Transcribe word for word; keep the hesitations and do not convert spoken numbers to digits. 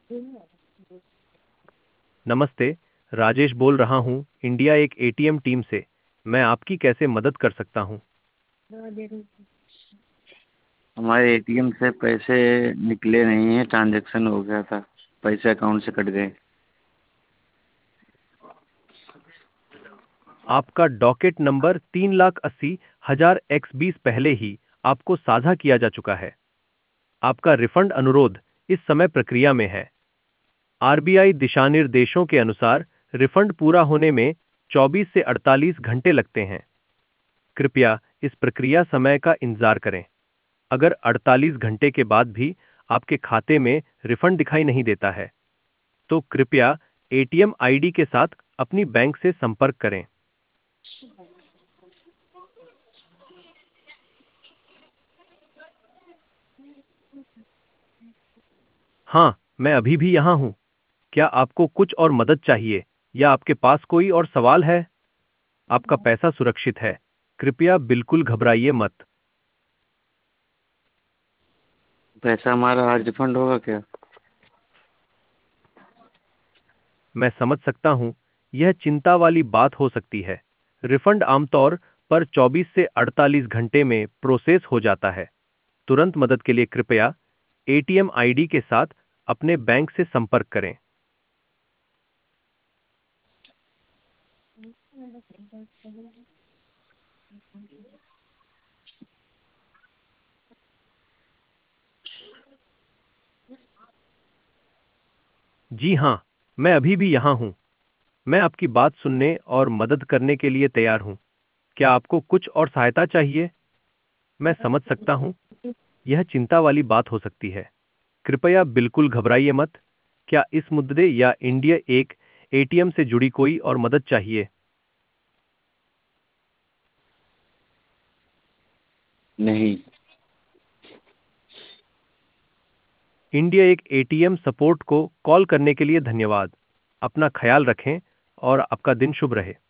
नमस्ते, राजेश बोल रहा हूँ, इंडिया एक एटीएम टीम से। मैं आपकी कैसे मदद कर सकता हूँ? हमारे एटीएम से पैसे निकले नहीं हैं, ट्रांजैक्शन हो गया था, पैसे अकाउंट से कट गए। आपका डॉकेट नंबर तीन लाख अस्सी हजार एक्स बीस पहले ही आपको साझा किया जा चुका है। आपका रिफंड अनुरोध इस समय प्रक्रिया में है। आरबीआई दिशानिर्देशों के अनुसार रिफंड पूरा होने में चौबीस से अड़तालीस घंटे लगते हैं। कृपया इस प्रक्रिया समय का इंतजार करें। अगर अड़तालीस घंटे के बाद भी आपके खाते में रिफंड दिखाई नहीं देता है, तो कृपया एटीएम आईडी के साथ अपनी बैंक से संपर्क करें। हाँ, मैं अभी भी यहाँ हूँ। क्या आपको कुछ और मदद चाहिए या आपके पास कोई और सवाल है? आपका पैसा सुरक्षित है। कृपया बिल्कुल घबराइए मत। पैसा हमारा आज रिफंड होगा क्या? मैं समझ सकता हूँ, यह चिंता वाली बात हो सकती है। रिफंड आमतौर पर चौबीस से अड़तालीस घंटे में प्रोसेस हो जाता है। तुरंत मदद के लिए कृपया एटीएम आईडी के साथ अपने बैंक से संपर्क करें। जी हाँ, मैं अभी भी यहाँ हूँ। मैं आपकी बात सुनने और मदद करने के लिए तैयार हूँ। क्या आपको कुछ और सहायता चाहिए? मैं समझ सकता हूँ, यह चिंता वाली बात हो सकती है। कृपया बिल्कुल घबराइए मत। क्या इस मुद्दे या इंडिया एक एटीएम से जुड़ी कोई और मदद चाहिए? नहीं। इंडिया एक एटीएम सपोर्ट को कॉल करने के लिए धन्यवाद। अपना ख्याल रखें और आपका दिन शुभ रहे।